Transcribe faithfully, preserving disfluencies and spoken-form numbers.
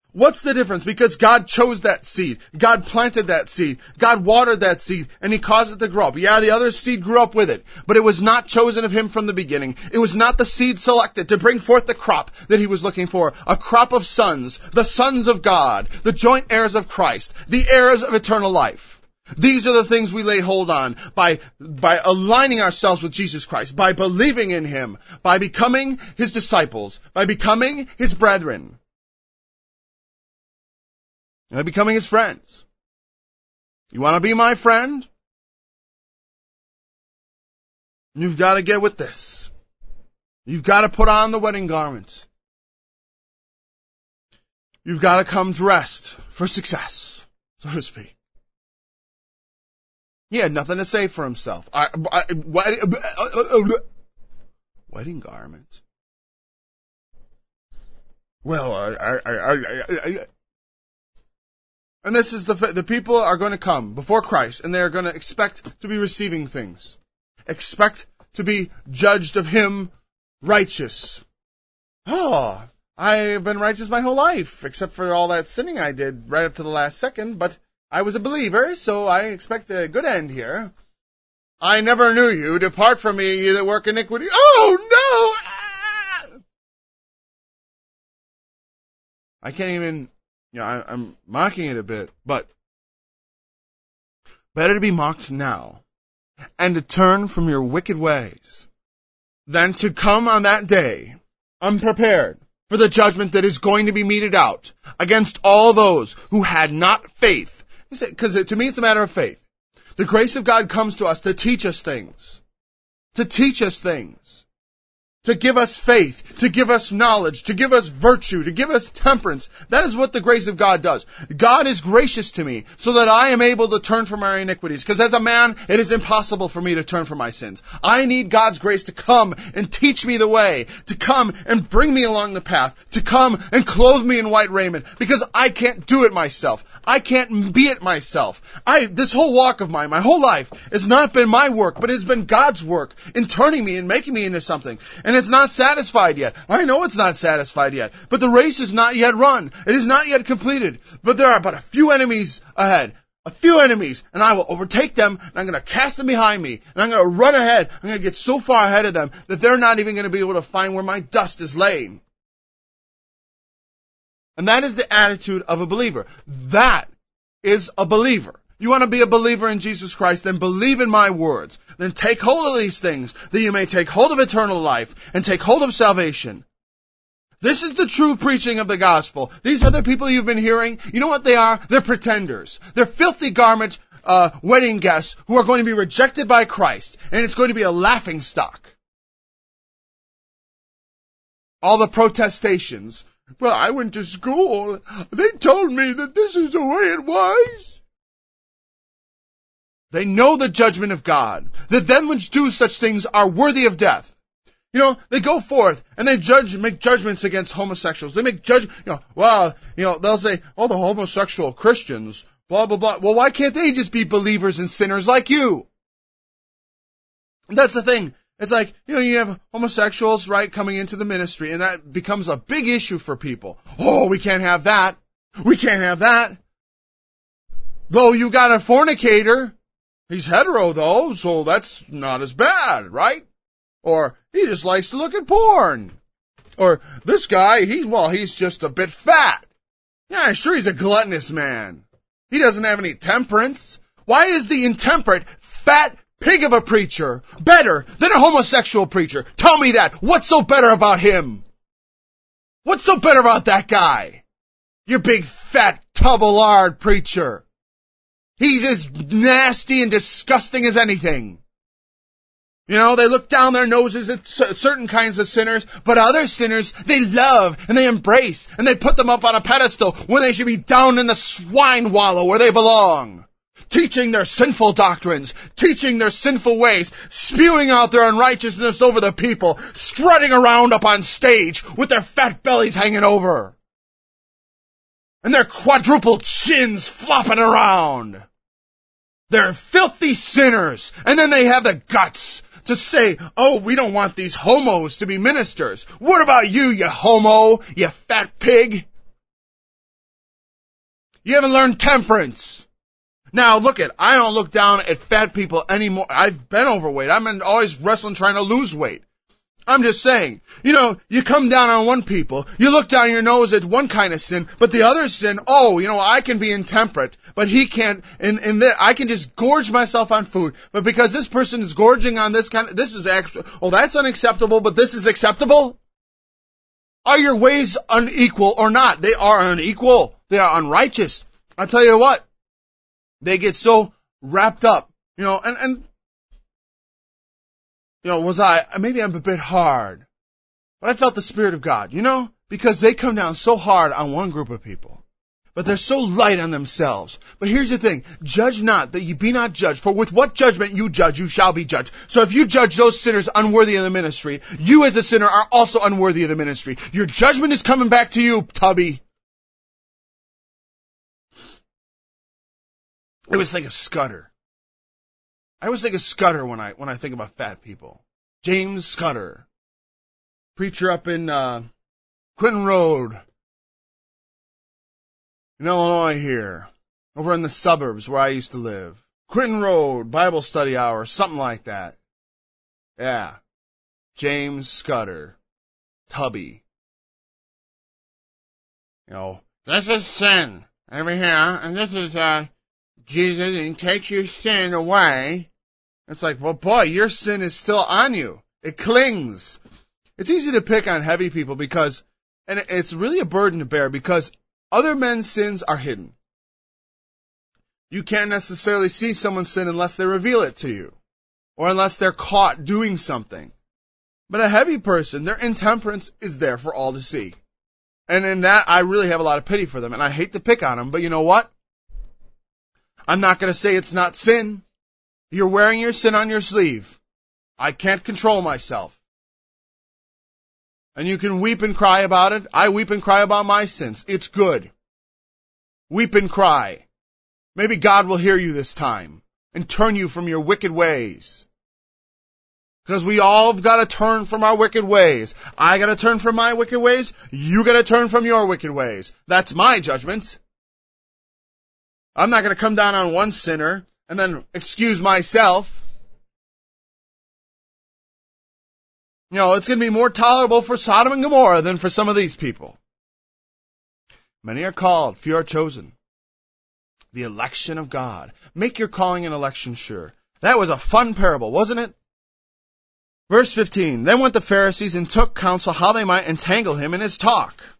What's the difference? Because God chose that seed. God planted that seed. God watered that seed, and He caused it to grow up. Yeah, the other seed grew up with it, but it was not chosen of Him from the beginning. It was not the seed selected to bring forth the crop that He was looking for. A crop of sons, the sons of God, the joint heirs of Christ, the heirs of eternal life. These are the things we lay hold on by, by aligning ourselves with Jesus Christ, by believing in Him, by becoming His disciples, by becoming His brethren. And becoming His friends. You want to be my friend? You've got to get with this. You've got to put on the wedding garment. You've got to come dressed for success, so to speak. He had nothing to say for himself. I, I, wedding, wedding garment. Well, I, I, I, I, I And this is the, the people are going to come before Christ, and they are going to expect to be receiving things. Expect to be judged of Him righteous. Oh, I've been righteous my whole life, except for all that sinning I did right up to the last second, but I was a believer, so I expect a good end here. I never knew you. Depart from me, ye that work iniquity. Oh, no! Ah! I can't even... Yeah, I, I'm mocking it a bit, but better to be mocked now and to turn from your wicked ways than to come on that day unprepared for the judgment that is going to be meted out against all those who had not faith. Because to me it's a matter of faith. The grace of God comes to us to teach us things, to teach us things. To give us faith, to give us knowledge, to give us virtue, to give us temperance. That is what the grace of God does. God is gracious to me so that I am able to turn from my iniquities. Because as a man, it is impossible for me to turn from my sins. I need God's grace to come and teach me the way, to come and bring me along the path, to come and clothe me in white raiment. Because I can't do it myself. I can't be it myself. I, this whole walk of mine, my whole life, has not been my work, but it's been God's work in turning me and making me into something. And it's not satisfied yet. I know it's not satisfied yet. But the race is not yet run. It is not yet completed. But there are but a few enemies ahead. A few enemies. And I will overtake them. And I'm going to cast them behind me. And I'm going to run ahead. I'm going to get so far ahead of them that they're not even going to be able to find where my dust is laying. And that is the attitude of a believer. That is a believer. You want to be a believer in Jesus Christ, then believe in my words. Then take hold of these things, that you may take hold of eternal life, and take hold of salvation. This is the true preaching of the gospel. These are the people you've been hearing. You know what they are? They're pretenders. They're filthy garment uh, wedding guests who are going to be rejected by Christ, and it's going to be a laughing stock. All the protestations. Well, I went to school. They told me that this is the way it was. They know the judgment of God, that them which do such things are worthy of death. You know, they go forth and they judge, make judgments against homosexuals. They make judge, you know, well, you know, they'll say, oh, the homosexual Christians, blah, blah, blah. Well, why can't they just be believers and sinners like you? And that's the thing. It's like, you know, you have homosexuals, right, coming into the ministry, and that becomes a big issue for people. Oh, we can't have that. We can't have that. Though you got a fornicator. He's hetero, though, so that's not as bad, right? Or he just likes to look at porn. Or this guy, he well, he's just a bit fat. Yeah, sure, he's a gluttonous man. He doesn't have any temperance. Why is the intemperate, fat pig of a preacher better than a homosexual preacher? Tell me that. What's so better about him? What's so better about that guy? You big, fat, tub of lard preacher. He's as nasty and disgusting as anything. You know, they look down their noses at certain kinds of sinners, but other sinners they love and they embrace and they put them up on a pedestal when they should be down in the swine wallow where they belong. Teaching their sinful doctrines, teaching their sinful ways, spewing out their unrighteousness over the people, strutting around up on stage with their fat bellies hanging over. And their quadruple chins flopping around. They're filthy sinners. And then they have the guts to say, oh, we don't want these homos to be ministers. What about you, you homo, you fat pig? You haven't learned temperance. Now, look at, I don't look down at fat people anymore. I've been overweight. I've been always wrestling trying to lose weight. I'm just saying, you know, you come down on one people, you look down your nose at one kind of sin, but the other sin, oh, you know, I can be intemperate, but he can't, and, and the, I can just gorge myself on food, but because this person is gorging on this kind of, this is actually, oh, that's unacceptable, but this is acceptable? Are your ways unequal or not? They are unequal. They are unrighteous. I'll tell you what, they get so wrapped up, you know, and, and, you know, was I, maybe I'm a bit hard, but I felt the Spirit of God, you know, because they come down so hard on one group of people, but they're so light on themselves. But here's the thing, judge not that ye be not judged, for with what judgment you judge, you shall be judged. So if you judge those sinners unworthy of the ministry, you as a sinner are also unworthy of the ministry. Your judgment is coming back to you, Tubby. I always think of Scudder. I always think of Scudder when I when I think about fat people. James Scudder, preacher up in uh, Quinton Road, in Illinois here, over in the suburbs where I used to live. Quinton Road, Bible study hour, something like that. Yeah, James Scudder, Tubby. You know, this is sin over here, and this is uh, Jesus, and he takes your sin away. It's like, well, boy, your sin is still on you. It clings. It's easy to pick on heavy people because, and it's really a burden to bear because other men's sins are hidden. You can't necessarily see someone's sin unless they reveal it to you or unless they're caught doing something. But a heavy person, their intemperance is there for all to see. And in that, I really have a lot of pity for them, and I hate to pick on them, but you know what? I'm not going to say it's not sin. You're wearing your sin on your sleeve. I can't control myself. And you can weep and cry about it. I weep and cry about my sins. It's good. Weep and cry. Maybe God will hear you this time and turn you from your wicked ways. Because we all have got to turn from our wicked ways. I got to turn from my wicked ways. You got to turn from your wicked ways. That's my judgment. I'm not going to come down on one sinner and then excuse myself. You know, it's going to be more tolerable for Sodom and Gomorrah than for some of these people. Many are called, few are chosen. The election of God. Make your calling and election sure. That was a fun parable, wasn't it? Verse fifteen, then went the Pharisees and took counsel how they might entangle him in his talk.